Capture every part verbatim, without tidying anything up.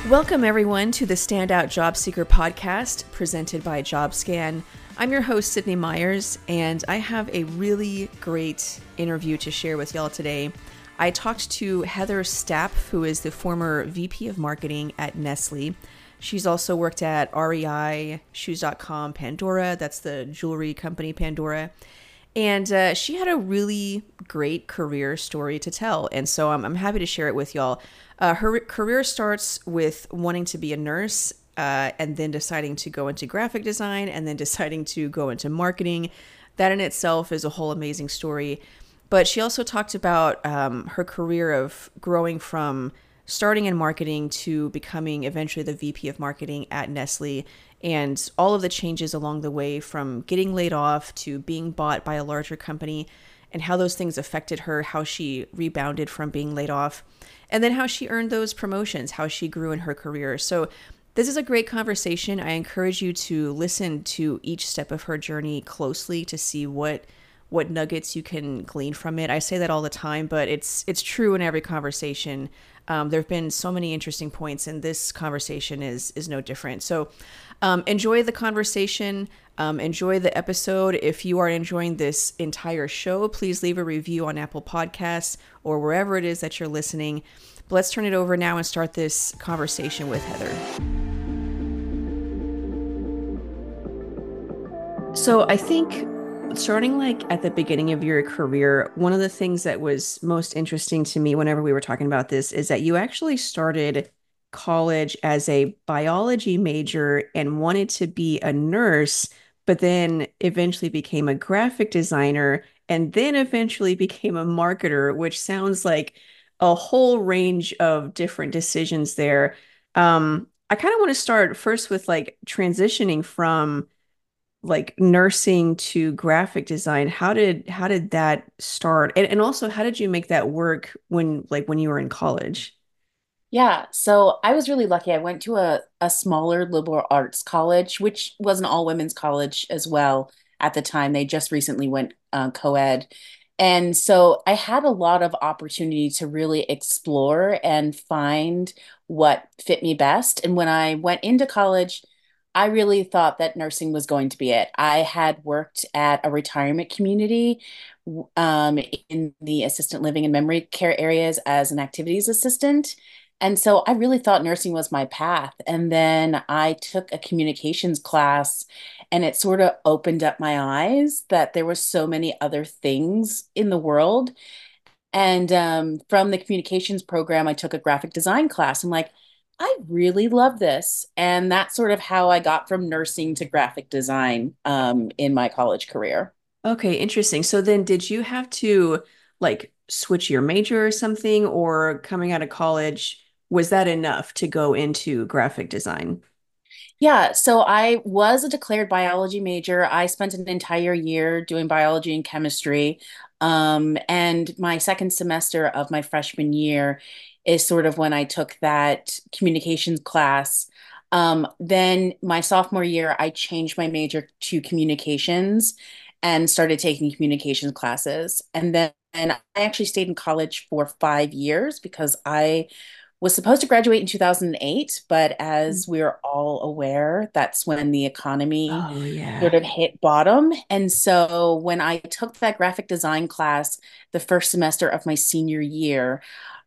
Welcome, everyone, to the Standout Job Seeker podcast presented by JobScan. I'm your host, Sydney Myers, and I have a really great interview to share with y'all today. I talked to Heather Stapp, who is the former V P of Marketing at Nestle. She's also worked at R E I, Shoes dot com, Pandora, that's the jewelry company Pandora. And uh, she had a really great career story to tell. And so I'm, I'm happy to share it with y'all. Uh, her career starts with wanting to be a nurse uh, and then deciding to go into graphic design and then deciding to go into marketing. That in itself is a whole amazing story. But she also talked about um, her career of growing from starting in marketing to becoming eventually the V P of marketing at Nestle, and all of the changes along the way from getting laid off to being bought by a larger company, and how those things affected her, how she rebounded from being laid off, and then how she earned those promotions, how she grew in her career. So this is a great conversation. I encourage you to listen to each step of her journey closely to see what what nuggets you can glean from it. I say that all the time, but it's it's true in every conversation. Um, there have been so many interesting points, and this conversation is is no different. So um, enjoy the conversation. Um, enjoy the episode. If you are enjoying this entire show, please leave a review on Apple Podcasts or wherever it is that you're listening. But let's turn it over now and start this conversation with Heather. So I think starting like at the beginning of your career, one of the things that was most interesting to me whenever we were talking about this is that you actually started college as a biology major and wanted to be a nurse, but then eventually became a graphic designer and then eventually became a marketer, which sounds like a whole range of different decisions there. Um, I kind of want to start first with like transitioning from like nursing to graphic design. How did how did that start? And, and also, how did you make that work when like when you were in college? Yeah, so I was really lucky. I went to a, a smaller liberal arts college, which was an all women's college as well at the time. They just recently went uh, co-ed. And so I had a lot of opportunity to really explore and find what fit me best. And when I went into college, I really thought that nursing was going to be it. I had worked at a retirement community um, in the assistant living and memory care areas as an activities assistant. And so I really thought nursing was my path. And then I took a communications class, and it sort of opened up my eyes that there were so many other things in the world. And um, from the communications program, I took a graphic design class. I'm like, I really love this. And that's sort of how I got from nursing to graphic design um, in my college career. Okay, interesting. So then did you have to like switch your major or something, or coming out of college, was that enough to go into graphic design? Yeah, so I was a declared biology major. I spent an entire year doing biology and chemistry. Um, and my second semester of my freshman year is sort of when I took that communications class. Um, then my sophomore year, I changed my major to communications and started taking communications classes. And then and I actually stayed in college for five years because I was supposed to graduate in two thousand eight, but as we're all aware, that's when the economy Oh, sort yeah. of hit bottom. And so when I took that graphic design class the first semester of my senior year,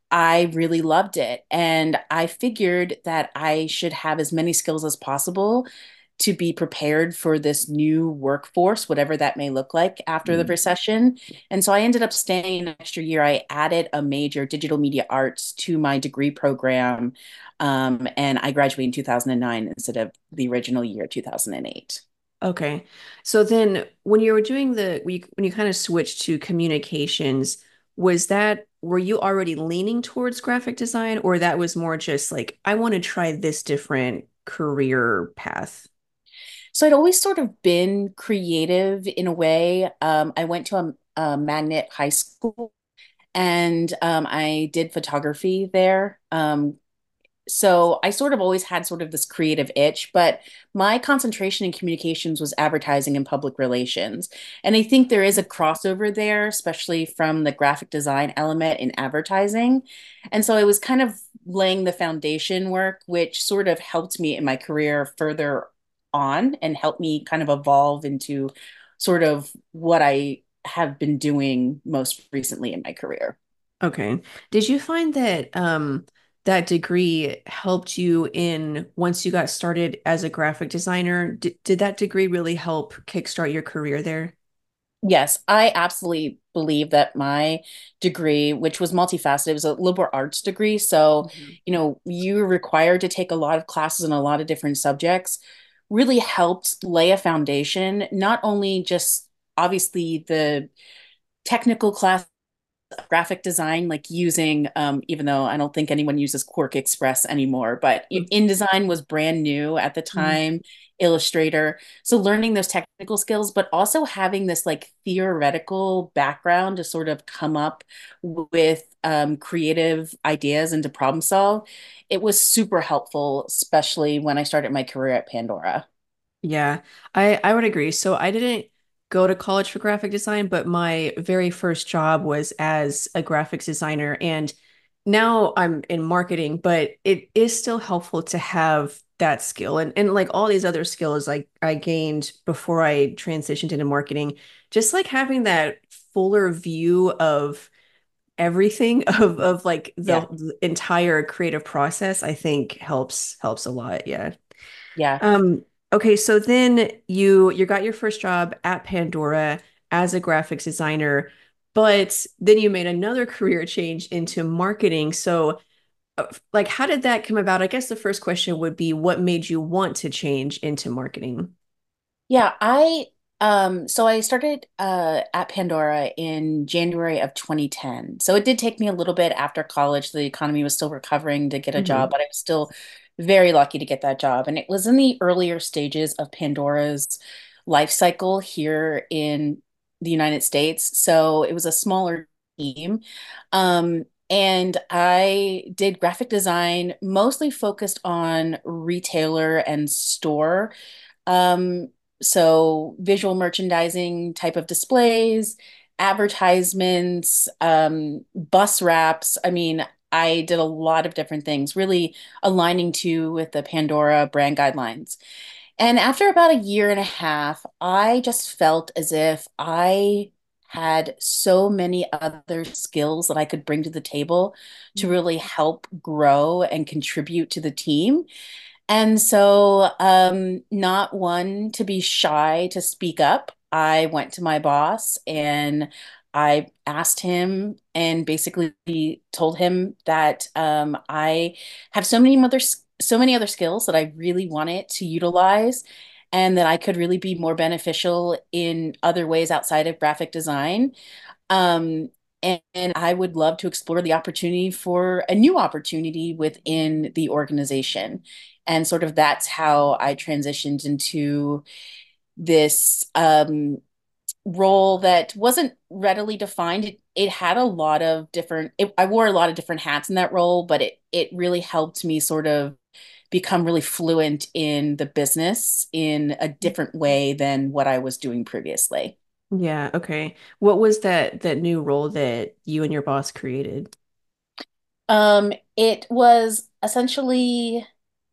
I really loved it. And I figured that I should have as many skills as possible to be prepared for this new workforce, whatever that may look like after the recession. And so I ended up staying an extra year. I added a major, digital media arts, to my degree program. Um, and I graduated in two thousand nine instead of the original year, two thousand eight. Okay. So then when you were doing the when you, when you kind of switched to communications, was that were you already leaning towards graphic design, or that was more just like I want to try this different career path? So I'd always sort of been creative in a way. Um, I went to a, a magnet high school, and um, I did photography there. Um, so I sort of always had sort of this creative itch, but my concentration in communications was advertising and public relations. And I think there is a crossover there, especially from the graphic design element in advertising. And so I was kind of laying the foundation work, which sort of helped me in my career further on and helped me kind of evolve into sort of what I have been doing most recently in my career. Okay. Did you find that um that degree helped you in once you got started as a graphic designer? Did, did that degree really help kickstart your career there? Yes, I absolutely believe that my degree, which was multifaceted, it was a liberal arts degree. So, Mhm. you know, you were required to take a lot of classes in a lot of different subjects, really helped lay a foundation, not only just obviously the technical class graphic design, like using, um, even though I don't think anyone uses Quark Express anymore, but InDesign was brand new at the Mhm. time, Illustrator. So learning those technical skills, but also having this like theoretical background to sort of come up with um, creative ideas and to problem solve, it was super helpful, especially when I started my career at Pandora. Yeah, I I would agree. So I didn't go to college for graphic design, but my very first job was as a graphics designer, and now I'm in marketing, but it is still helpful to have that skill and and like all these other skills like I gained before I transitioned into marketing, just like having that fuller view of everything of of like the, Yeah. the entire creative process, I think helps helps a lot. Yeah. Yeah. Um, okay, so then you you got your first job at Pandora as a graphics designer, but then you made another career change into marketing. So, uh, like, how did that come about? I guess the first question would be, what made you want to change into marketing? Yeah, I um so I started uh at Pandora in January of twenty ten. So it did take me a little bit after college. The economy was still recovering to get a job, Hmm. but I was still very lucky to get that job. And it was in the earlier stages of Pandora's life cycle here in the United States. So it was a smaller team. Um And I did graphic design, mostly focused on retailer and store um, so visual merchandising type of displays, advertisements, um, bus wraps. I mean, I did a lot of different things, really aligning to with the Pandora brand guidelines. And after about a year and a half, I just felt as if I had so many other skills that I could bring to the table to really help grow and contribute to the team. And so, um, not one to be shy to speak up, I went to my boss and I asked him and basically told him that um, I have so many other so many other skills that I really wanted to utilize, and that I could really be more beneficial in other ways outside of graphic design. Um, and, and I would love to explore the opportunity for a new opportunity within the organization. And sort of that's how I transitioned into this um, role that wasn't readily defined. It, it had a lot of different, it, I wore a lot of different hats in that role, but it, it really helped me sort of become really fluent in the business in a different way than what I was doing previously. Yeah, okay. What was that that new role that you and your boss created? Um, it was essentially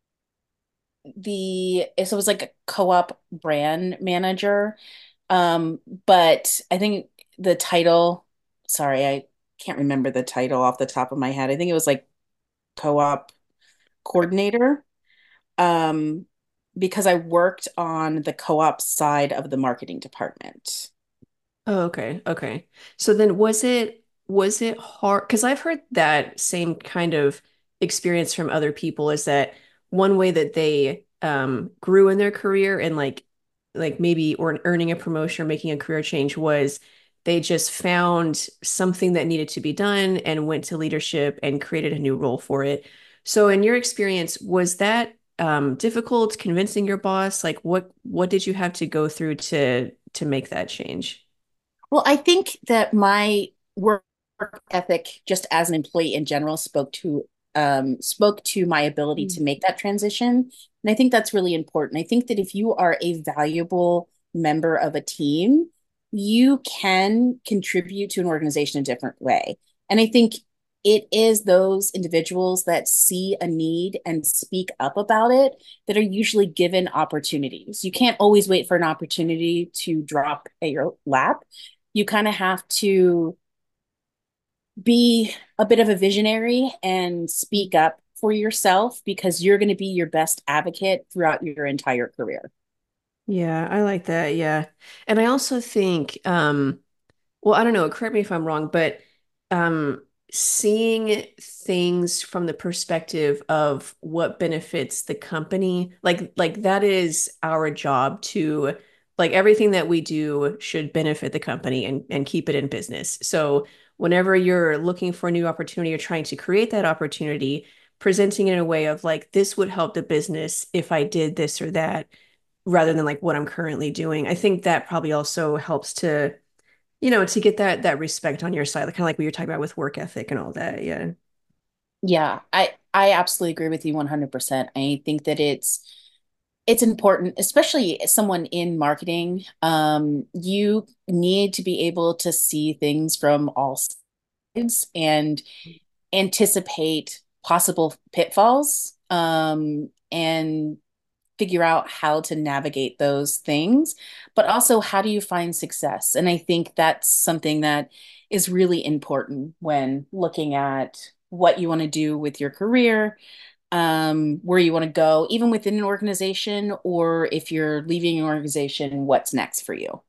the so it was like a co-op brand manager. Um, but I think the title, sorry, I can't remember the title off the top of my head. I think it was like co-op coordinator. Um, because I worked on the co-op side of the marketing department. Oh, okay. Okay. So then was it was it hard? Because I've heard that same kind of experience from other people is that one way that they um grew in their career and like like maybe or earning a promotion or making a career change was they just found something that needed to be done and went to leadership and created a new role for it. So in your experience, was that um difficult convincing your boss? Like what what did you have to go through to to make that change? Well, I think that my work ethic, just as an employee in general, spoke to um, spoke to my ability to make that transition. And I think that's really important. I think that if you are a valuable member of a team, you can contribute to an organization a different way. And I think it is those individuals that see a need and speak up about it that are usually given opportunities. You can't always wait for an opportunity to drop at your lap. You kind of have to be a bit of a visionary and speak up for yourself because you're going to be your best advocate throughout your entire career. Yeah, I like that. Yeah. And I also think, um, well, I don't know, correct me if I'm wrong, but um, seeing things from the perspective of what benefits the company, like like that is our job to like everything that we do should benefit the company and, and keep it in business. So whenever you're looking for a new opportunity or trying to create that opportunity, presenting it in a way of like this would help the business if I did this or that, rather than like what I'm currently doing. I think that probably also helps to you know, to get that that respect on your side, like kind of like what you're talking about with work ethic and all that. Yeah. Yeah, I I absolutely agree with you one hundred percent. I think that it's it's important, especially as someone in marketing. Um, you need to be able to see things from all sides and anticipate possible pitfalls, um, and figure out how to navigate those things, but also how do you find success? And I think that's something that is really important when looking at what you want to do with your career, um, where you want to go, even within an organization, or if you're leaving an organization, what's next for you?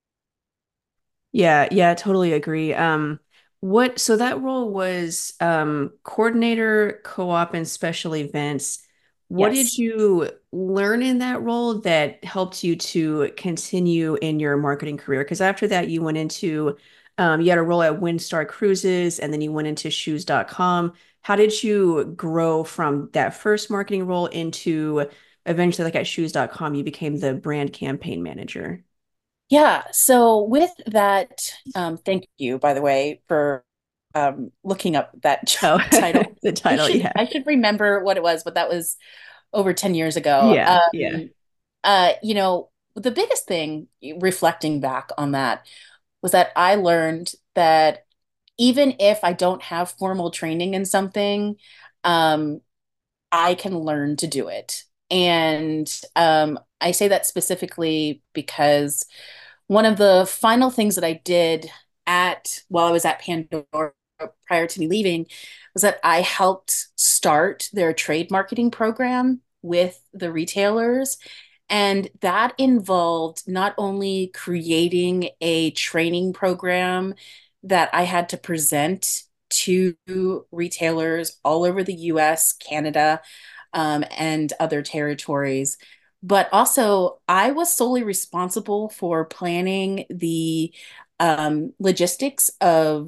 Yeah, yeah, totally agree. Um, what, so that role was um coordinator, co-op, and special events. What did Yes. you learn in that role that helped you to continue in your marketing career? Because after that, you went into um, you had a role at Windstar Cruises, and then you went into shoes dot com. How did you grow from that first marketing role into eventually, like at shoes dot com, you became the brand campaign manager? Yeah. So with that, um, thank you, by the way, for um, looking up that Oh, job title. the I title, should yeah. I should remember what it was, but that was over ten years ago. Yeah, yeah. Um, uh, you know, the biggest thing reflecting back on that was that I learned that even if I don't have formal training in something, um, I can learn to do it. And um, I say that specifically because one of the final things that I did at while I was at Pandora prior to me leaving was that I helped start their trade marketing program with the retailers. And that involved not only creating a training program that I had to present to retailers all over the U S, Canada, um, and other territories, but also I was solely responsible for planning the um, logistics of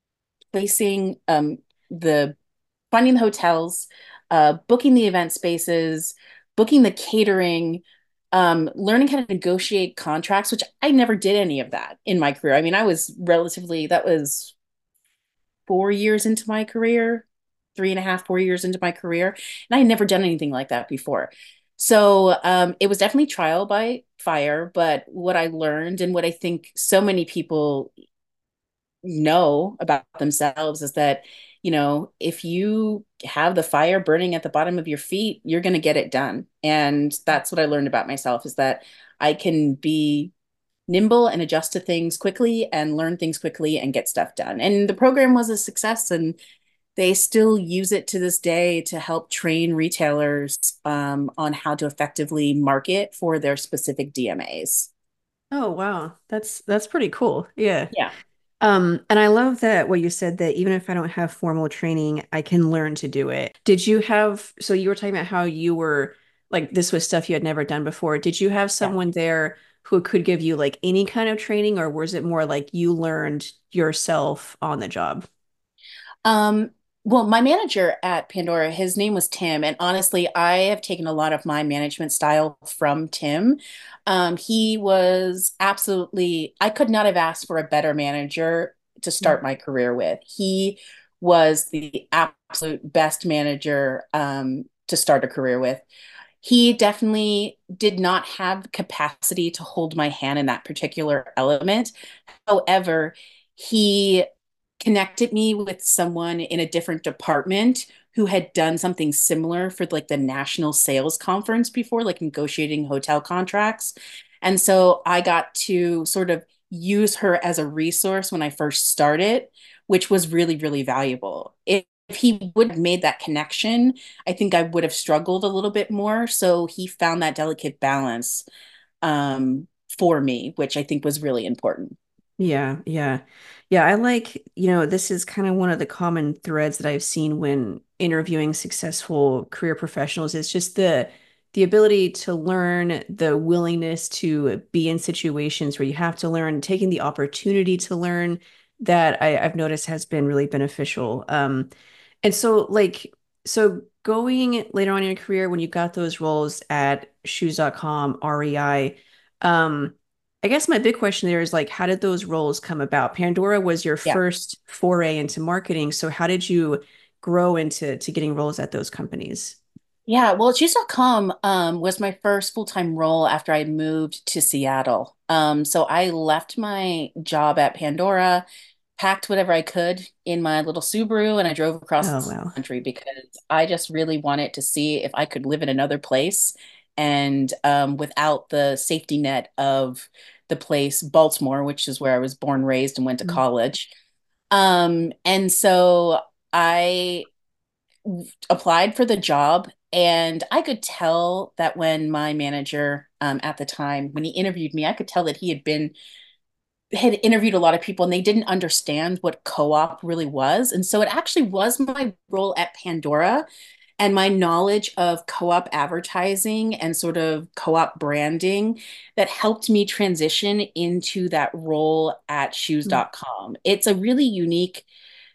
placing um, the finding the hotels, uh, booking the event spaces, booking the catering, um, learning how to negotiate contracts, which I never did any of that in my career. I mean, I was relatively, that was four years into my career, three and a half, four years into my career, and I had never done anything like that before. So um, it was definitely trial by fire, but what I learned and what I think so many people know about themselves is that, you know, if you have the fire burning at the bottom of your feet, you're going to get it done. And that's what I learned about myself is that I can be nimble and adjust to things quickly and learn things quickly and get stuff done. And the program was a success, and they still use it to this day to help train retailers um, on how to effectively market for their specific D M As. Oh, wow. That's that's pretty cool. Yeah. Yeah. Um, and I love that what you said that even if I don't have formal training, I can learn to do it. Did you have, so you were talking about how you were like this was stuff you had never done before. Did you have Yeah. someone there who could give you like any kind of training, or was it more like you learned yourself on the job? Um, well, my manager at Pandora, his name was Tim, and honestly, I have taken a lot of my management style from Tim. Um, he was absolutely, I could not have asked for a better manager to start my career with. He was the absolute best manager um, to start a career with. He definitely did not have capacity to hold my hand in that particular element. However, he connected me with someone in a different department who had done something similar for like the national sales conference before, like negotiating hotel contracts. And so I got to sort of use her as a resource when I first started, which was really, really valuable. If, if he would have made that connection, I think I would have struggled a little bit more. So he found that delicate balance um, for me, which I think was really important. Yeah, yeah. Yeah, I like, you know, this is kind of one of the common threads that I've seen when interviewing successful career professionals. It's just the the ability to learn, the willingness to be in situations where you have to learn, taking the opportunity to learn that I, I've noticed has been really beneficial. Um, and so like so going later on in your career when you got those roles at shoes dot com, R E I, um, I guess my big question there is like, how did those roles come about? Pandora was your Yeah. first foray into marketing. So how did you grow into to getting roles at those companies? Yeah, well, Choose dot com um, was my first full-time role after I moved to Seattle. Um, so I left my job at Pandora, packed whatever I could in my little Subaru, and I drove across Oh, the wow. country because I just really wanted to see if I could live in another place and um, without the safety net of the place, Baltimore, which is where I was born, raised, and went to Mm. college. Um, and so I applied for the job, and I could tell that when my manager um, at the time, when he interviewed me, I could tell that he had been had interviewed a lot of people and they didn't understand what co-op really was. And so it actually was my role at Pandora and my knowledge of co-op advertising and sort of co-op branding that helped me transition into that role at shoes Mm. dot com. It's a really unique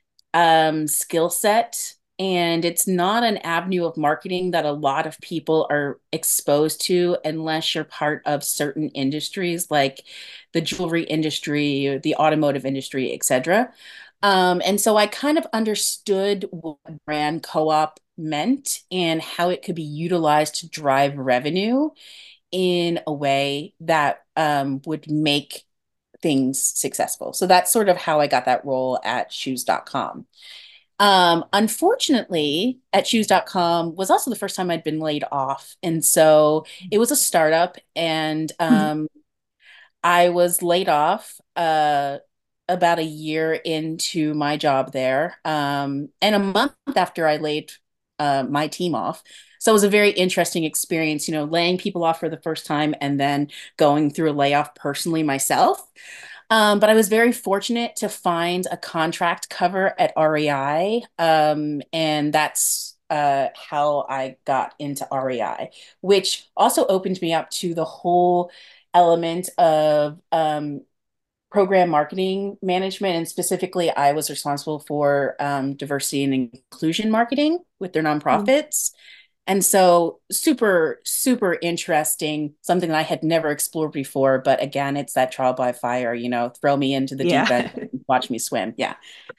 um, skill set. And it's not an avenue of marketing that a lot of people are exposed to unless you're part of certain industries like the jewelry industry, the automotive industry, et cetera. Um, and so I kind of understood what brand co-op meant and how it could be utilized to drive revenue in a way that um, would make things successful. So that's sort of how I got that role at shoes dot com. Um, unfortunately, at shoes dot com was also the first time I'd been laid off. And so it was a startup, and um, I was laid off uh, about a year into my job there, um, and a month after I laid uh, my team off. So it was a very interesting experience, you know, laying people off for the first time and then going through a layoff personally myself. Um, but I was very fortunate to find a contract cover at R E I, um, and that's uh, how I got into R E I, which also opened me up to the whole element of um, program marketing management. And specifically, I was responsible for um, diversity and inclusion marketing with their Mm. nonprofits. And so super, super interesting, something that I had never explored before. But again, it's that trial by fire, you know, throw me into the deep Yeah. end, watch me swim. Yeah.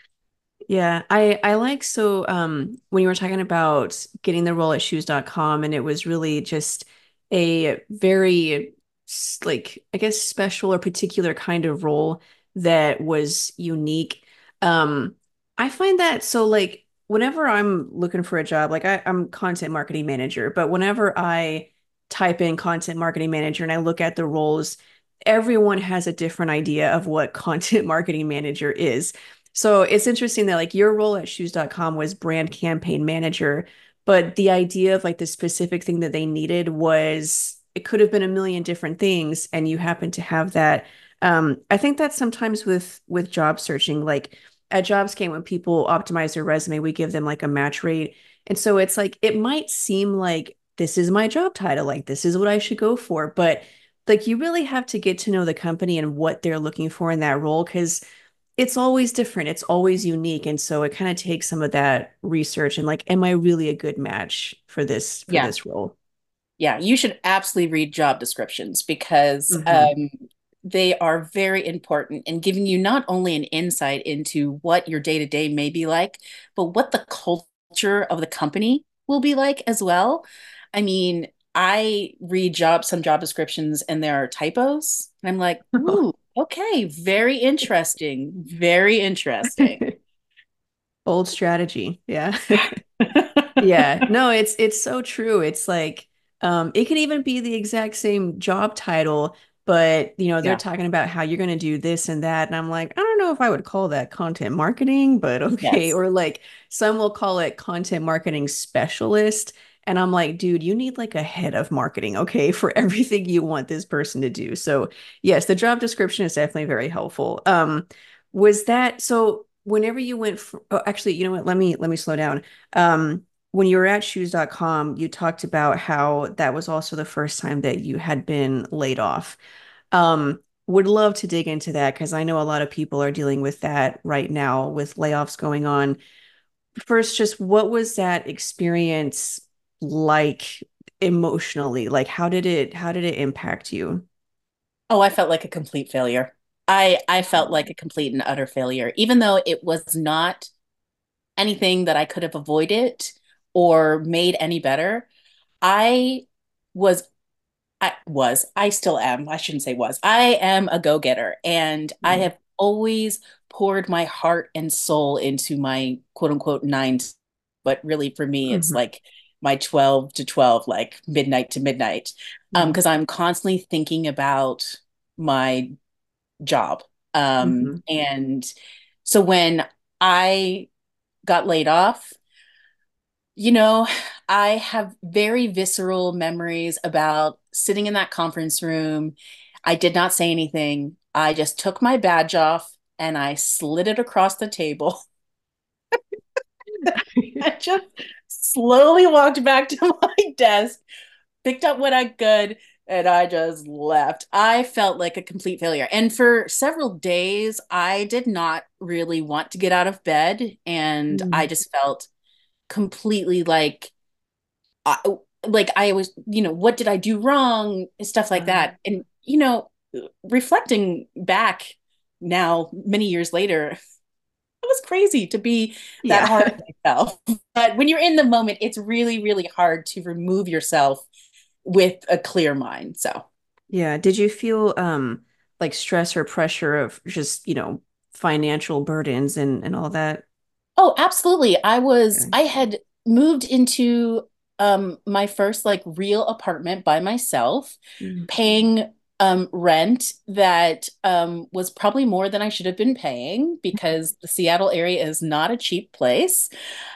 Yeah, I I like so um when you were talking about getting the role at shoes dot com and it was really just a very s- like I guess special or particular kind of role that was unique. Um I find that so like whenever I'm looking for a job, like I, I'm content marketing manager, but whenever I type in content marketing manager and I look at the roles, everyone has a different idea of what content marketing manager is. So it's interesting that like your role at shoes dot com was brand campaign manager, but the idea of like the specific thing that they needed was it could have been a million different things and you happen to have that. Um, I think that sometimes with with job searching, like at JobScan, when people optimize their resume, we give them like a match rate. And so it's like it might seem like this is my job title, like this is what I should go for, but like you really have to get to know the company and what they're looking for in that role because it's always different. It's always unique. And so it kind of takes some of that research and like, am I really a good match for this for Yeah. this role? Yeah. You should absolutely read job descriptions because Hmm. um, they are very important in giving you not only an insight into what your day to day may be like, but what the culture of the company will be like as well. I mean, I read job some job descriptions and there are typos, and I'm like, ooh, Okay, very interesting. Very interesting. Bold strategy. Yeah. Yeah, no, it's it's so true. It's like um it can even be the exact same job title, but you know, they're Yeah. talking about how you're going to do this and that and I'm like, I don't know if I would call that content marketing, but okay. Yes. Or like some will call it content marketing specialist and I'm like, dude, you need like a head of marketing, okay, for everything you want this person to do. So, yes, the job description is definitely very helpful. Um was that so whenever you went for, oh, actually, you know what? Let me let me slow down. Um when you were at shoes dot com, you talked about how that was also the first time that you had been laid off. Um, would love to dig into that because I know a lot of people are dealing with that right now with layoffs going on. First, just what was that experience like emotionally? Like how did it how did it impact you? Oh, I felt like a complete failure. I I felt like a complete and utter failure, even though it was not anything that I could have avoided or made any better. I was I was, I still am. I shouldn't say was. I am a go-getter and I Mm. have always poured my heart and soul into my quote unquote nine. But really for me, it's Mhm. like my twelve to twelve, like midnight to midnight. Um, Mhm. because I'm constantly thinking about my job. Um, Mhm. and so when I got laid off, you know, I have very visceral memories about sitting in that conference room. I did not say anything. I just took my badge off and I slid it across the table. I just slowly walked back to my desk, picked up what I could, and I just left. I felt like a complete failure. And for several days, I did not really want to get out of bed. And I Mm. just felt completely like, I, like I was, you know, what did I do wrong? Stuff like Uh, that. And, you know, reflecting back now, many years later, it was crazy to be that yeah. hard on myself. But when you're in the moment, it's really, really hard to remove yourself with a clear mind. So, Yeah. Did you feel um like stress or pressure of just, you know, financial burdens and and all that? oh, absolutely. I was, Okay. I had moved into um my first like real apartment by myself, Mm. paying um rent that um was probably more than I should have been paying because the Seattle area is not a cheap place.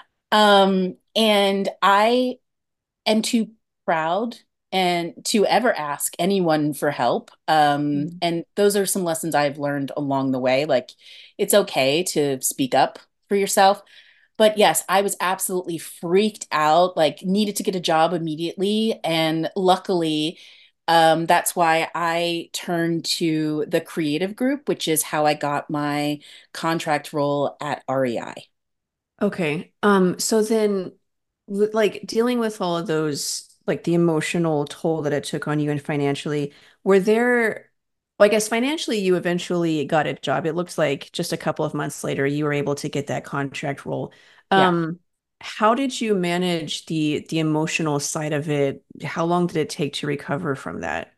Um, and I am too proud and to ever ask anyone for help. Um, Mm. and those are some lessons I've learned along the way. Like it's okay to speak up for yourself. But yes, I was absolutely freaked out, like needed to get a job immediately. And luckily, um, that's why I turned to the creative group, which is how I got my contract role at R E I. Okay. Um, so then with, like dealing with all of those, like the emotional toll that it took on you and financially, were there, well, I guess financially you eventually got a job. It looks like just a couple of months later you were able to get that contract role. Yeah. Um, how did you manage the the emotional side of it? How long did it take to recover from that?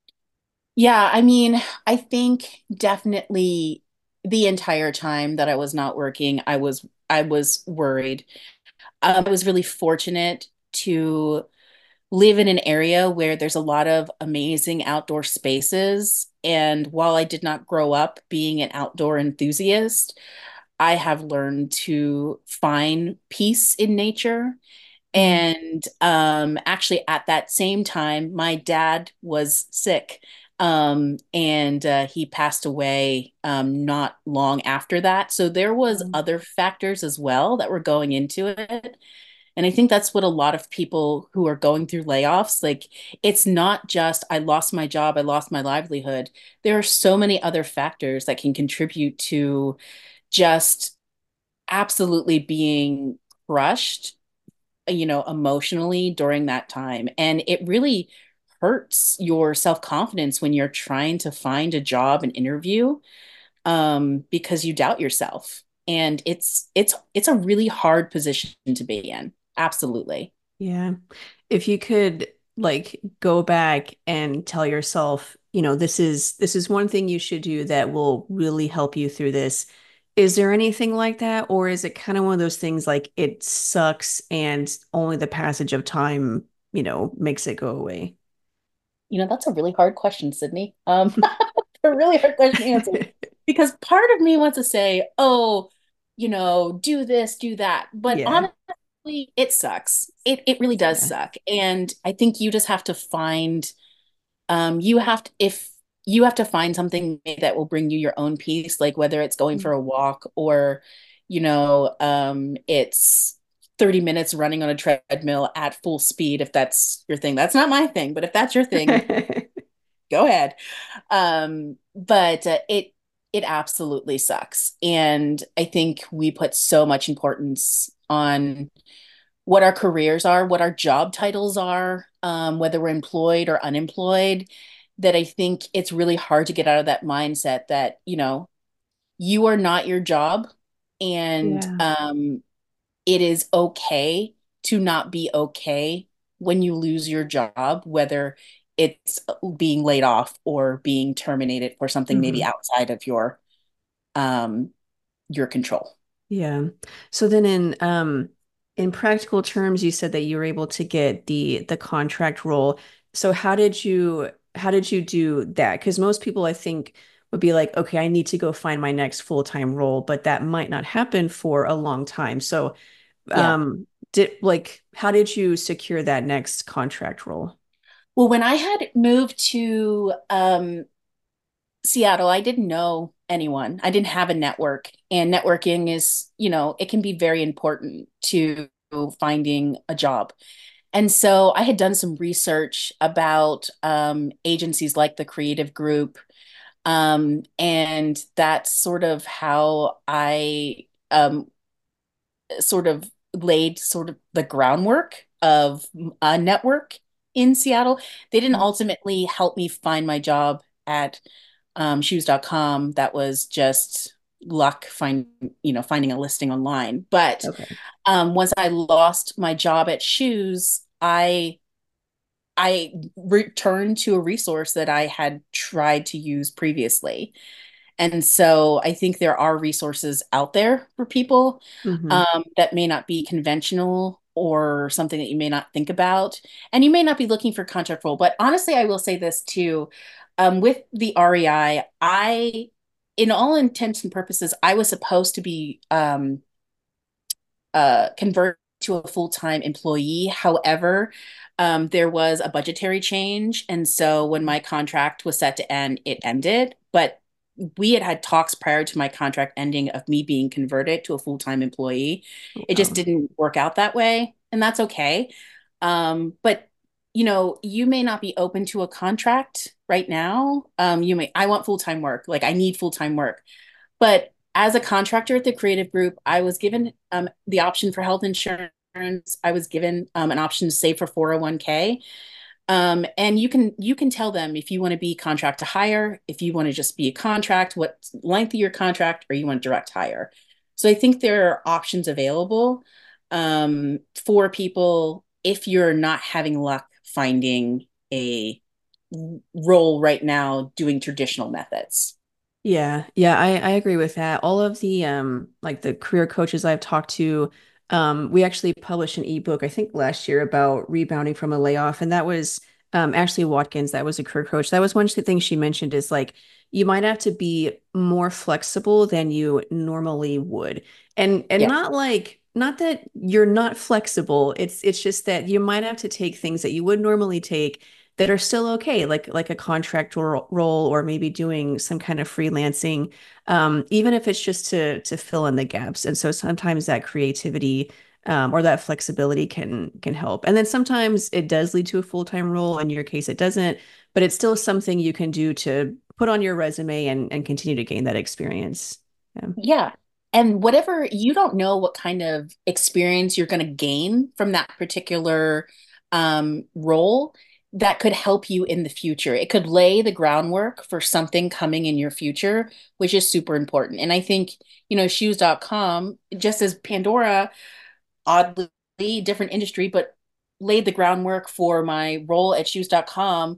Yeah, I mean, I think definitely the entire time that I was not working, I was I was worried. Um, I was really fortunate to live in an area where there's a lot of amazing outdoor spaces. And while I did not grow up being an outdoor enthusiast, I have learned to find peace in nature. Mm. And um, actually, at that same time, my dad was sick. Um, and uh, he passed away um, not long after that. So there was Um, other factors as well that were going into it. And I think that's what a lot of people who are going through layoffs, like it's not just I lost my job, I lost my livelihood. There are so many other factors that can contribute to just absolutely being crushed, you know, emotionally during that time. And it really hurts your self-confidence when you're trying to find a job and interview um, because you doubt yourself. And it's it's it's a really hard position to be in. Absolutely. yeah. If you could like go back and tell yourself you know, this is this is one thing you should do that will really help you through this. Is there anything like that, or is it kind of one of those things like it sucks and only the passage of time, you know, makes it go away? You know, that's a really hard question, Sydney. Um, a really hard question to answer because part of me wants to say, oh, you know, do this, do that. But Yeah. honestly, it sucks. It it really does Yeah. suck. And I think you just have to find um you have to if you have to find something that will bring you your own peace, like whether it's going for a walk or, you know, um it's thirty minutes running on a treadmill at full speed if that's your thing. That's not my thing, but if that's your thing, go ahead. Um, but uh, it it absolutely sucks. And I think we put so much importance on what our careers are, what our job titles are, um, whether we're employed or unemployed, that I think it's really hard to get out of that mindset that, you know, you are not your job and Yeah. um, it is okay to not be okay when you lose your job, whether it's being laid off or being terminated for something maybe Hmm. outside of your um your control. Yeah. So then in um in practical terms, you said that you were able to get the the contract role. So how did you how did you do that? Because most people I think would be like, okay, I need to go find my next full-time role, but that might not happen for a long time. So Yeah. um did like how did you secure that next contract role? Well, when I had moved to um Seattle, I didn't know anyone. I didn't have a network, and networking is, you know, it can be very important to finding a job. And so I had done some research about um, agencies like the Creative Group. Um, and that's sort of how I um, sort of laid sort of the groundwork of a network in Seattle. They didn't ultimately help me find my job at um, shoes dot com. That was just luck find you know finding a listing online. But Okay. um, once I lost my job at Shoes, I I returned to a resource that I had tried to use previously. And so I think there are resources out there for people Hmm. um, that may not be conventional or something that you may not think about. And you may not be looking for contract role. But honestly, I will say this too. Um, with the R E I, I, in all intents and purposes, I was supposed to be um, uh, convert to a full-time employee. However, um, there was a budgetary change. And so when my contract was set to end, it ended. But we had had talks prior to my contract ending of me being converted to a full-time employee. It just Wow. didn't work out that way, and that's okay. Um, but you know, you may not be open to a contract right now. Um, you may, I want full-time work. Like I need full-time work. But as a contractor at the Creative Group, I was given um, the option for health insurance. I was given um, an option to save for four oh one k. Um, and you can you can tell them if you want to be contract to hire, if you want to just be a contract, what length of your contract, or you want direct hire. So I think there are options available um, for people if you're not having luck finding a role right now doing traditional methods. Yeah, yeah, I, I agree with that. All of the um like the career coaches I've talked to, um, we actually published an ebook, I think last year about rebounding from a layoff. And that was um Ashley Watkins, that was a career coach. That was one of the things she mentioned is like you might have to be more flexible than you normally would. And and Yeah. not like not that you're not flexible. It's it's just that you might have to take things that you would normally take that are still okay, like like a contract ro- role or maybe doing some kind of freelancing, um, even if it's just to to fill in the gaps. And so sometimes that creativity um, or that flexibility can can help. And then sometimes it does lead to a full-time role. In your case, it doesn't, but it's still something you can do to put on your resume and and continue to gain that experience. Yeah. Yeah. And whatever, you don't know what kind of experience you're going to gain from that particular um, role that could help you in the future. It could lay the groundwork for something coming in your future, which is super important. And I think, you know, shoes dot com, just as Pandora, oddly different industry, but laid the groundwork for my role at shoes dot com.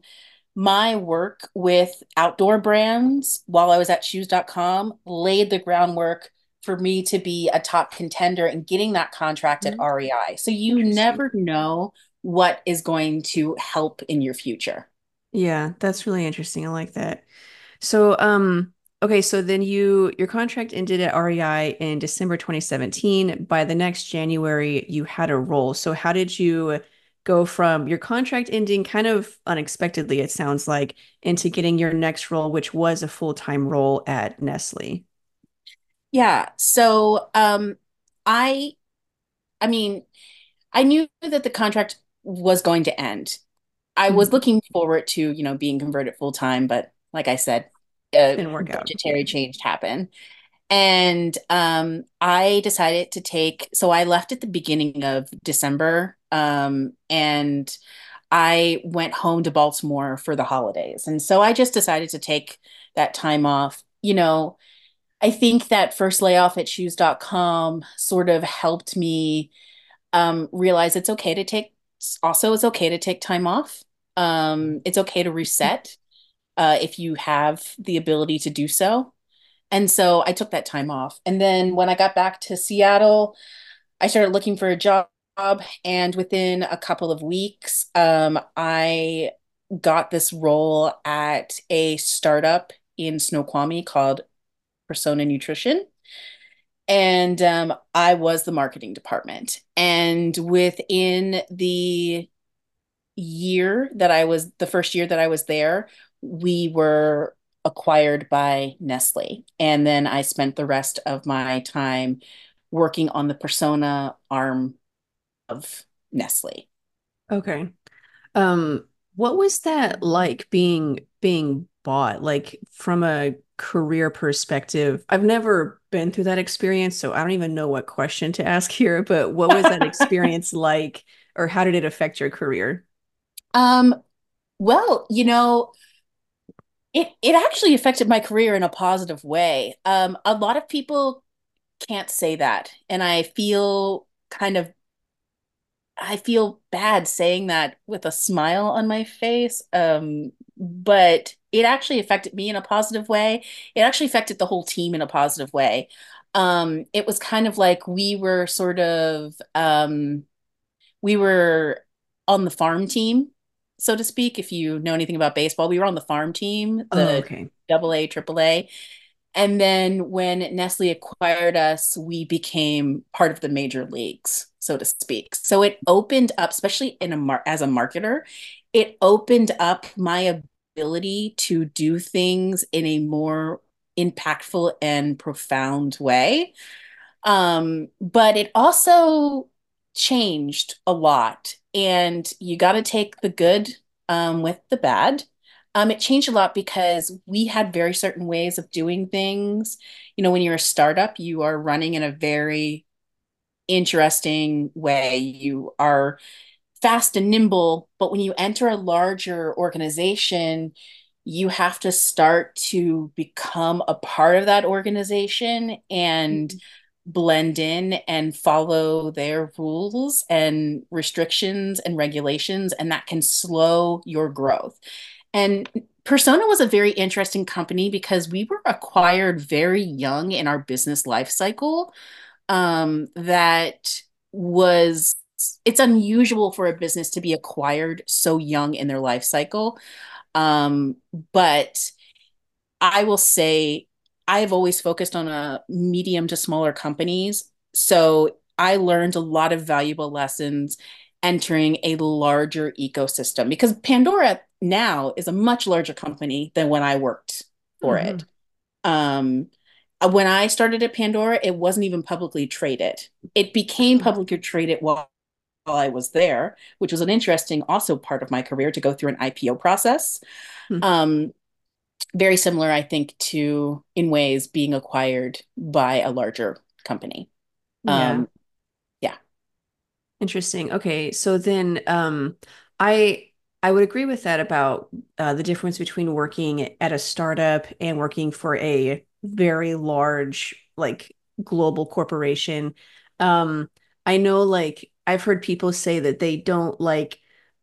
my work with outdoor brands while I was at shoes dot com laid the groundwork for me to be a top contender in getting that contract at Mhm. R E I. So you Interesting. never know what is going to help in your future. Yeah, that's really interesting. I like that. So, um, okay, so then you your contract ended at R E I in December twenty seventeen. By the next January, you had a role. So how did you go from your contract ending kind of unexpectedly, it sounds like, into getting your next role, which was a full-time role at Nestle? Yeah. So um I I mean, I knew that the contract was going to end. I was Mhm. looking forward to, you know, being converted full time, but like I said, a Didn't work out. Yeah. budgetary change happened. And um, I decided to take, so I left at the beginning of December, um, and I went home to Baltimore for the holidays. And so I just decided to take that time off. You know, I think that first layoff at shoes dot com sort of helped me um, realize it's okay to take, also, it's okay to take time off. Um, it's okay to reset uh, if you have the ability to do so. And so I took that time off. And then when I got back to Seattle, I started looking for a job. And within a couple of weeks, um, I got this role at a startup in Snoqualmie called Persona Nutrition. And um, I was the marketing department. And within the year that I was, the first year that I was there, we were acquired by Nestle. And then I spent the rest of my time working on the Persona arm of Nestle. Okay. Um, what was that like being being bought? Like from a career perspective? I've never been through that experience, so I don't even know what question to ask here, but what was that experience like, or how did it affect your career? Um, well, you know, it it actually affected my career in a positive way. Um, a lot of people can't say that, and I feel kind of I feel bad saying that with a smile on my face. Um, but it actually affected me in a positive way. It actually affected the whole team in a positive way. Um, it was kind of like we were sort of um, we were on the farm team, so to speak. If you know anything about baseball, we were on the farm team, Oh, the okay. double A, triple A. And then when Nestle acquired us, we became part of the major leagues, so to speak. So it opened up, especially in a mar- as a marketer, it opened up my ability to do things in a more impactful and profound way. Um, but it also changed a lot, and you got to take the good um, with the bad. Um, it changed a lot because we had very certain ways of doing things. You know, when you're a startup, you are running in a very interesting way. You are fast and nimble, but when you enter a larger organization, you have to start to become a part of that organization and Mhm. blend in and follow their rules and restrictions and regulations, and that can slow your growth. And Persona was a very interesting company because we were acquired very young in our business life cycle. Um, that was it's unusual for a business to be acquired so young in their life cycle. Um, but I will say I've always focused on a medium to smaller companies. So I learned a lot of valuable lessons entering a larger ecosystem because Pandora now is a much larger company than when I worked for it. Mhm. Um, when I started at Pandora, it wasn't even publicly traded. It became publicly traded while, while I was there, which was an interesting also part of my career to go through an I P O process. Mhm. Um, very similar, I think, to in ways being acquired by a larger company. Yeah. Um, yeah. Interesting. Okay, so then um I I would agree with that about uh, the difference between working at a startup and working for a very large like global corporation. Um I know like I've heard people say that they don't like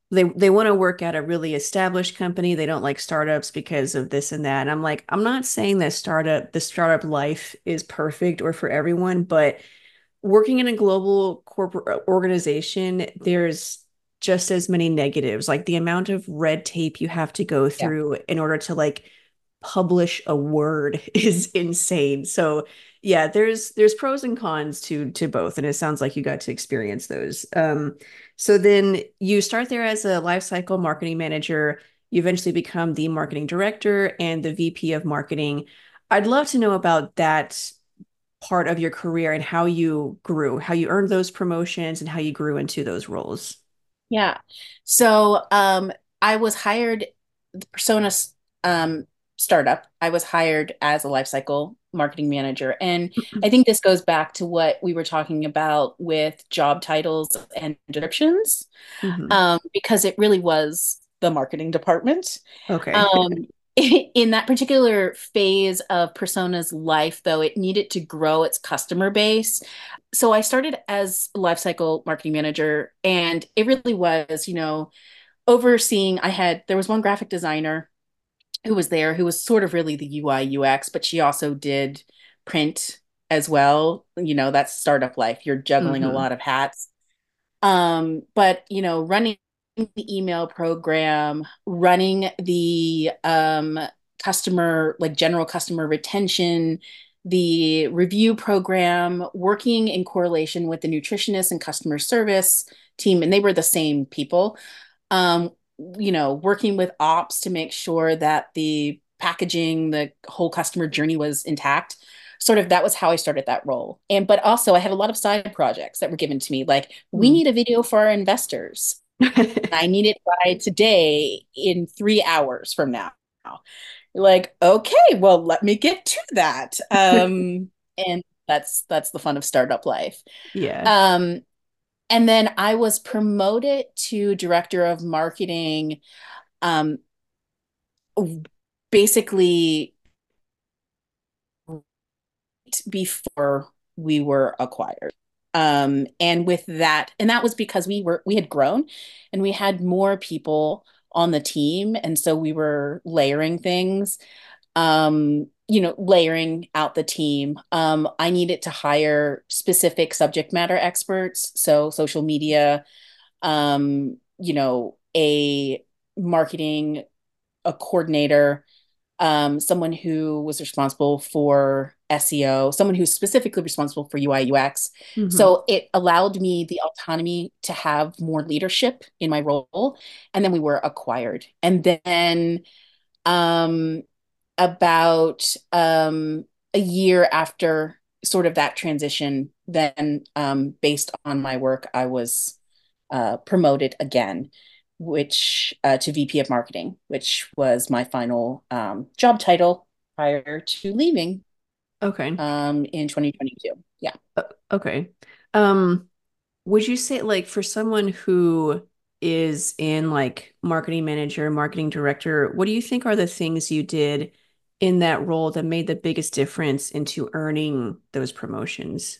they they want to work at a really established company. They don't like startups because of this and that. And I'm like, I'm not saying that startup the startup life is perfect or for everyone, but working in a global corporate organization, there's just as many negatives. Like the amount of red tape you have to go Yeah. through in order to like publish a word is insane. So yeah, there's there's pros and cons to to both, and it sounds like you got to experience those. Um, so then you start there as a lifecycle marketing manager. You eventually become the marketing director and the V P of marketing. I'd love to know about that part of your career and how you grew, how you earned those promotions and how you grew into those roles. Yeah. So um, I was hired, the Persona um, startup, I was hired as a lifecycle marketing manager. And I think this goes back to what we were talking about with job titles and descriptions, Hmm. um, because it really was the marketing department. Okay. Um, in that particular phase of Persona's life, though, it needed to grow its customer base. So I started as a lifecycle marketing manager, and it really was, you know, overseeing. I had, there was one graphic designer who was there who was sort of really the U I U X, but she also did print as well. You know, that's startup life. You're juggling a Hmm. lot of hats. Um, but you know, running the email program, running the um, customer, like general customer retention, the review program, working in correlation with the nutritionist and customer service team, and they were the same people. Um, you know, working with ops to make sure that the packaging, the whole customer journey was intact. Sort of that was how I started that role. And but also I had a lot of side projects that were given to me, like we Mm. need a video for our investors. I need it by today in three hours from now. Like, okay, well, let me get to that. Um, and that's that's the fun of startup life. Yeah. Um, and then I was promoted to director of marketing, um, basically before we were acquired. Um, and with that, and that was because we were we had grown and we had more people on the team, and so we were layering things, um, you know, layering out the team. Um, I needed to hire specific subject matter experts, so social media, um, you know, a marketing, a coordinator, um, someone who was responsible for S E O, someone who's specifically responsible for U I U X. Hmm. So it allowed me the autonomy to have more leadership in my role. And then we were acquired. And then um, about um, a year after sort of that transition, then um, based on my work, I was uh, promoted again, which uh, to V P of marketing, which was my final um, job title prior to leaving Okay. um, in twenty twenty-two. Yeah. Uh, okay. Um, would you say like for someone who is in like marketing manager, marketing director, what do you think are the things you did in that role that made the biggest difference into earning those promotions?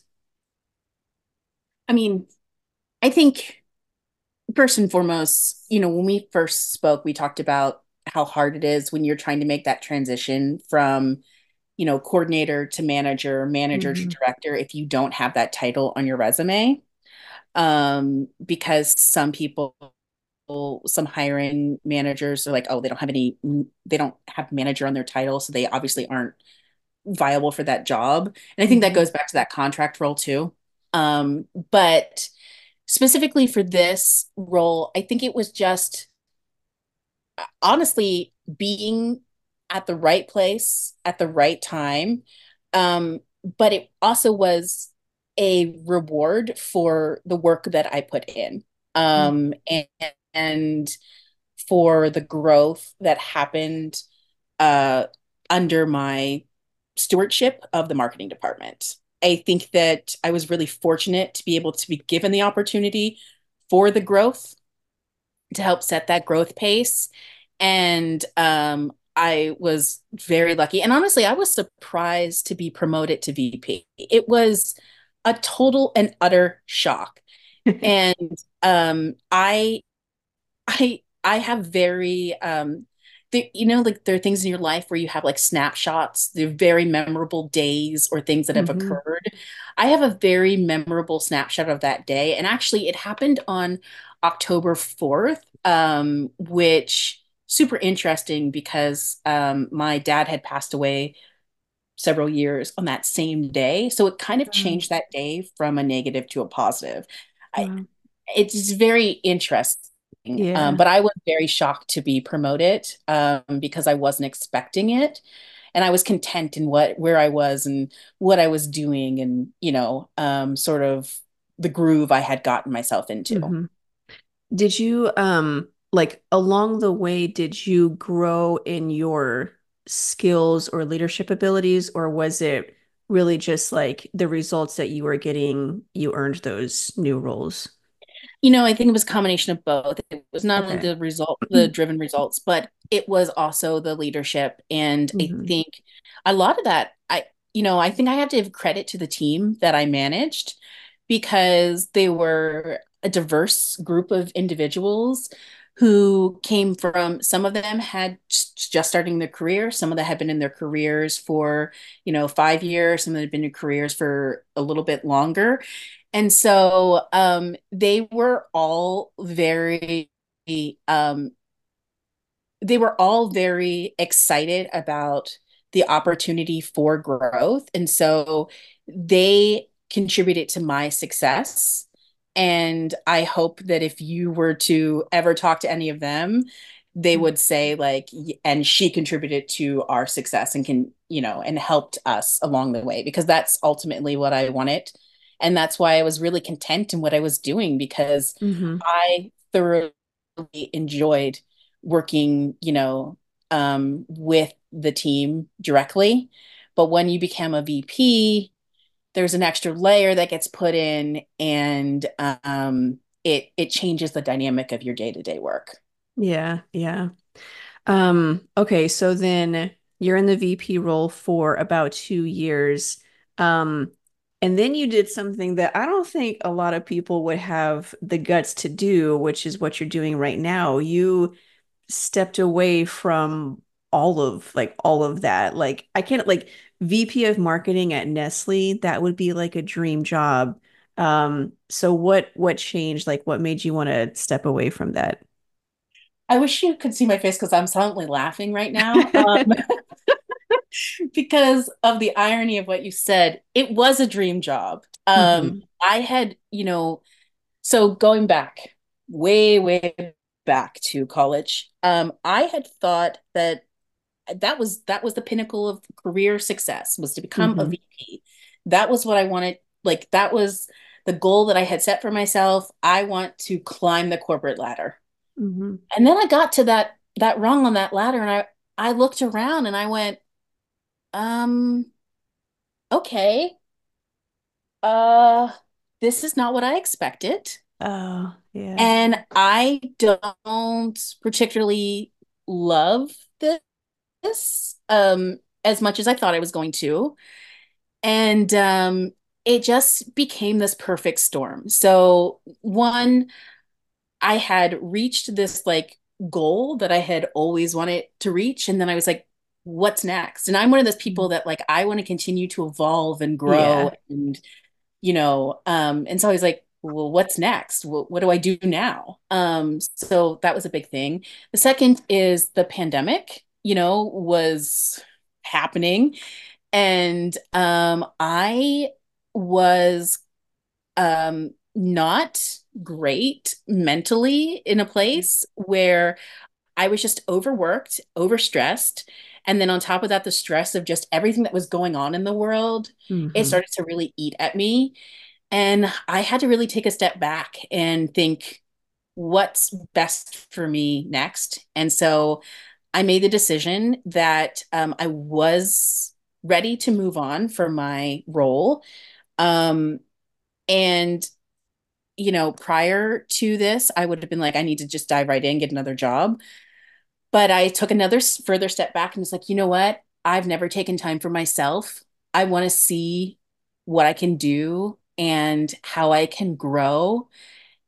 I mean, I think first and foremost, you know, when we first spoke, we talked about how hard it is when you're trying to make that transition from, you know, coordinator to manager, manager to Hmm. director if you don't have that title on your resume. Um, because some people, some hiring managers are like, oh, they don't have any, they don't have manager on their title, so they obviously aren't viable for that job. And I think that Hmm. goes back to that contract role too. Um, but specifically for this role, I think it was just honestly being at the right place at the right time. Um, but it also was a reward for the work that I put in, um, and, and for the growth that happened uh, under my stewardship of the marketing department. I think that I was really fortunate to be able to be given the opportunity for the growth to help set that growth pace. And um, I was very lucky. And honestly, I was surprised to be promoted to V P. It was a total and utter shock. And um, I I I have very um the, you know, like there are things in your life where you have like snapshots, they're very memorable days or things that have Hmm. occurred. I have a very memorable snapshot of that day. And actually it happened on October fourth, um, which super interesting because um my dad had passed away several years on that same day. So it kind of Wow. changed that day from a negative to a positive. I, Wow. it's very interesting. Um, Yeah. but I was very shocked to be promoted um, because I wasn't expecting it. And I was content in what where I was and what I was doing and, you know, um, sort of the groove I had gotten myself into. Hmm. Did you um like along the way, did you grow in your skills or leadership abilities, or was it really just like the results that you were getting, you earned those new roles? You know, I think it was a combination of both. It was not only Okay. the result, the driven results, but it was also the leadership. And I Hmm. think a lot of that, I, you know, I think I have to give credit to the team that I managed because they were a diverse group of individuals who came from, some of them had just starting their career, some of them had been in their careers for, you know, five years, some of them had been in careers for a little bit longer. And so um, they were all very, um, they were all very excited about the opportunity for growth. And so they contributed to my success. And I hope that if you were to ever talk to any of them, they would say like, and she contributed to our success and can, you know, and helped us along the way because that's ultimately what I wanted. And that's why I was really content in what I was doing because Hmm. I thoroughly enjoyed working, you know, um, with the team directly. But when you become a V P, there's an extra layer that gets put in, and um, it it changes the dynamic of your day to day work. Yeah, yeah. Um, okay, so then you're in the V P role for about two years. Um, and then you did something that I don't think a lot of people would have the guts to do, which is what you're doing right now. You stepped away from all of like all of that. Like I can't like V P of marketing at Nestle, that would be like a dream job. Um, so what what changed? Like what made you want to step away from that? I wish you could see my face because I'm silently laughing right now. Um, because of the irony of what you said. It was a dream job. Um, Hmm. I had, you know, so going back, way, way back to college, um, I had thought that that was that was the pinnacle of career success was to become a Hmm. V P. That was what I wanted. Like that was the goal that I had set for myself. I want to climb the corporate ladder. Hmm. And then I got to that that rung on that ladder and I I looked around and I went, um, okay, uh, this is not what I expected. Oh, yeah. And I don't particularly love this um, as much as I thought I was going to. And um, it just became this perfect storm. So, one, I had reached this like goal that I had always wanted to reach. And then I was like, what's next? And I'm one of those people that like, I want to continue to evolve and grow Yeah. and you know, um, and so I was like, well, what's next? What, what do I do now? Um, so that was a big thing. The second is the pandemic, you know, was happening. And um, I was um, not great mentally in a place where I was just overworked, overstressed. And then on top of that, the stress of just everything that was going on in the world, it Hmm. started to really eat at me. And I had to really take a step back and think, what's best for me next? And so I made the decision that um, I was ready to move on from my role. Um, and, you know, prior to this, I would have been like, I need to just dive right in, get another job. But I took another further step back and was like, you know what? I've never taken time for myself. I want to see what I can do and how I can grow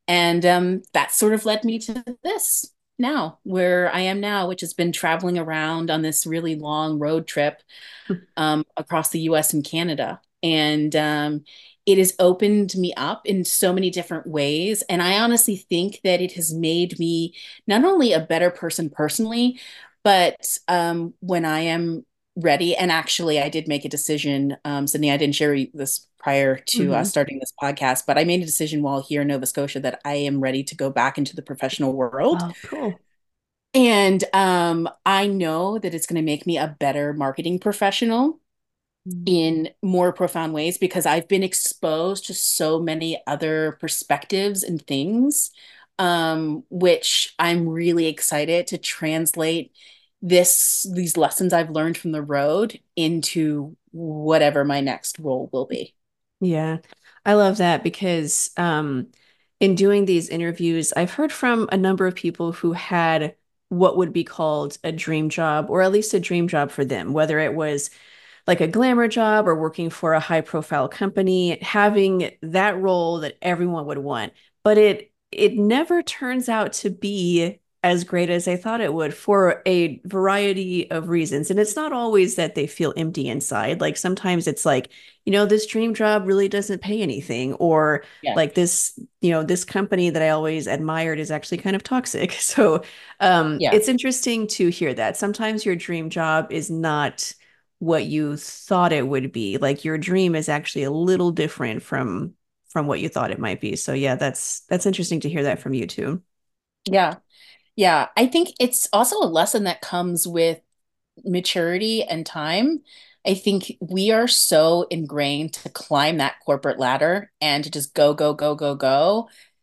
And um, that sort of led me to this now, where I am now, which has been traveling around on this really long road trip um, across the U S and Canada. And um, it has opened me up in so many different ways. And I honestly think that it has made me not only a better person personally, but um, when I am ready, and actually, I did make a decision, um, Sydney, I didn't share this prior to uh, Hmm. starting this podcast, but I made a decision while here in Nova Scotia that I am ready to go back into the professional world. Oh, cool. And um, I know that it's going to make me a better marketing professional Mm. in more profound ways because I've been exposed to so many other perspectives and things, um, which I'm really excited to translate this these lessons I've learned from the road into whatever my next role will be. Yeah, I love that because um, in doing these interviews, I've heard from a number of people who had what would be called a dream job, or at least a dream job for them, whether it was like a glamour job or working for a high profile company, having that role that everyone would want. But it it never turns out to be as great as I thought it would for a variety of reasons. And it's not always that they feel empty inside. Like sometimes it's like, you know, this dream job really doesn't pay anything, or Yeah. like this, you know, this company that I always admired is actually kind of toxic. So um, Yeah. it's interesting to hear that. Sometimes your dream job is not what you thought it would be. Like your dream is actually a little different from from what you thought it might be. So yeah, that's that's interesting to hear that from you too. Yeah. Yeah. I think it's also a lesson that comes with maturity and time. I think we are so ingrained to climb that corporate ladder and to just go, go, go, go, go.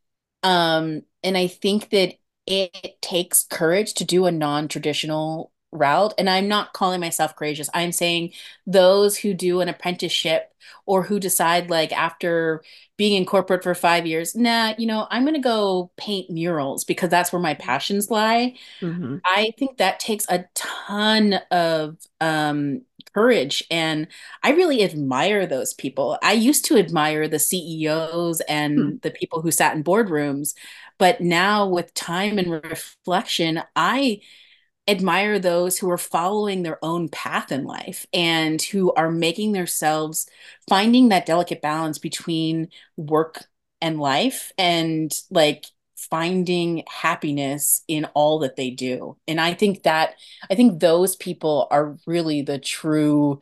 Um, and I think that it takes courage to do a non-traditional route. And I'm not calling myself courageous. I'm saying those who do an apprenticeship or who decide, like, after being in corporate for five years, nah, you know, I'm going to go paint murals because that's where my passions lie. Hmm. I think that takes a ton of um, courage. And I really admire those people. I used to admire the C E Os Hmm. and the people who sat in boardrooms. But now, with time and reflection, I admire those who are following their own path in life and who are making themselves finding that delicate balance between work and life and like finding happiness in all that they do. And I think that I think those people are really the true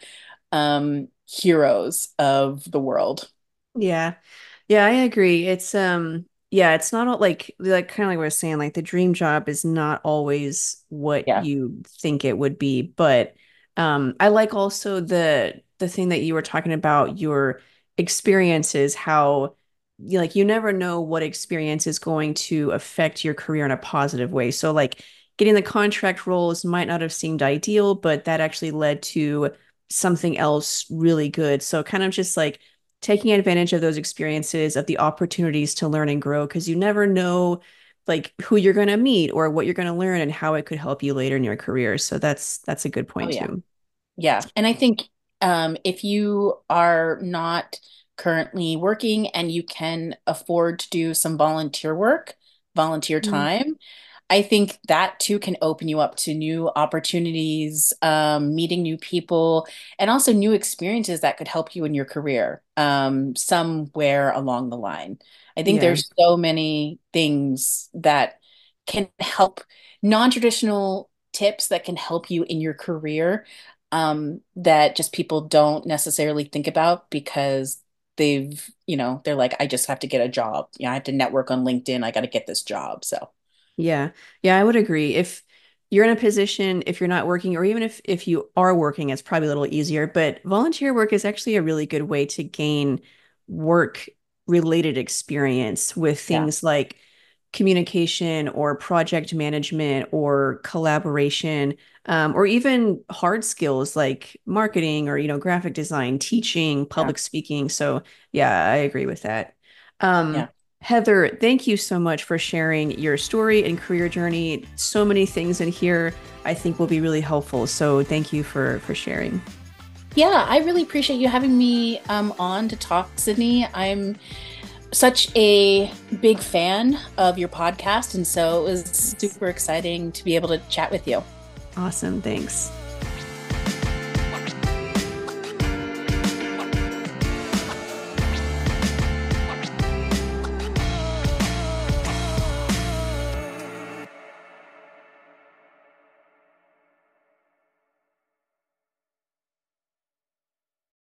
um heroes of the world. Yeah. Yeah, I agree. It's um yeah, it's not all like like kind of like what I was saying, like the dream job is not always what Yeah. you think it would be, but um I like also the the thing that you were talking about, your experiences, how you like you never know what experience is going to affect your career in a positive way. So like getting the contract roles might not have seemed ideal, but that actually led to something else really good. So kind of just like taking advantage of those experiences, of the opportunities to learn and grow, because you never know like who you're going to meet or what you're going to learn and how it could help you later in your career. So that's that's a good Oh point yeah. too. Yeah. And I think um, if you are not currently working and you can afford to do some volunteer work, volunteer Mm. time, I think that too can open you up to new opportunities, um, meeting new people, and also new experiences that could help you in your career um, somewhere along the line. I think Yeah. there's so many things that can help, non-traditional tips that can help you in your career um, that just people don't necessarily think about because they've, you know, they're like, I just have to get a job. Yeah, I have to network on LinkedIn. I got to get this job. So. Yeah. Yeah, I would agree. If you're in a position, if you're not working, or even if if you are working, it's probably a little easier. But volunteer work is actually a really good way to gain work related experience with Yeah. things like communication or project management or collaboration, um, or even hard skills like marketing or, you know, graphic design, teaching, Yeah. public speaking. So yeah, I agree with that. Um, Yeah. Heather, thank you so much for sharing your story and career journey. So many things in here I think will be really helpful. So thank you for for sharing. Yeah, I really appreciate you having me um, on to talk, Sydney. I'm such a big fan of your podcast, and so it was super exciting to be able to chat with you. Awesome. Thanks.